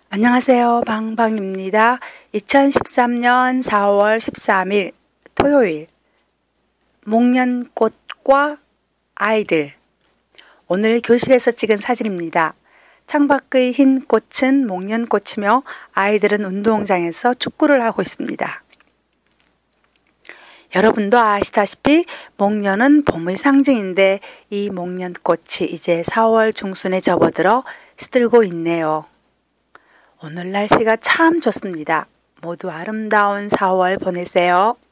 안녕하세요. 방방입니다. 2013년 4월 13일 토요일 목련꽃과 아이들. 오늘 교실에서 찍은 사진입니다. 창밖의 흰 꽃은 목련꽃이며 아이들은 운동장에서 축구를 하고 있습니다. 여러분도 아시다시피 목련은 봄의 상징인데 이 목련꽃이 이제 4월 중순에 접어들어 시들고 있네요. 오늘 날씨가 참 좋습니다. 모두 아름다운 4월 보내세요.